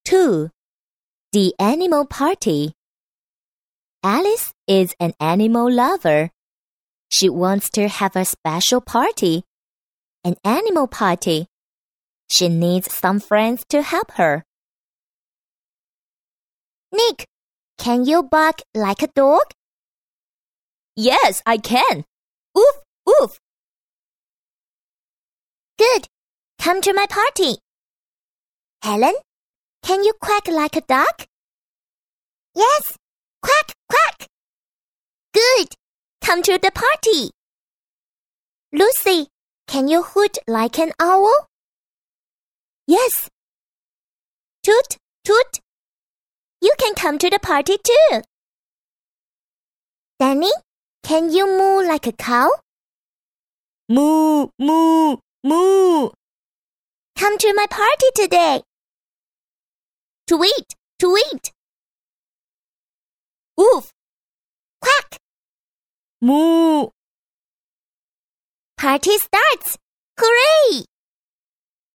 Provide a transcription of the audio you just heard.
2. The Animal Party. Alice is an animal lover. She wants to have a special party, an animal party. She needs some friends to help her. Nick, can you bark like a dog? Yes, I can. Oof, oof. Good. Come to my party. Helen, can you quack like a duck? Yes. Quack, quack. Good. Come to the party. Lucy, can you hoot like an owl? Yes. Toot, toot. You can come to the party too. Danny, can you moo like a cow? Moo, moo, moo. Come to my party today. Tweet, tweet. Oof. Quack. Moo. Party starts. Hooray!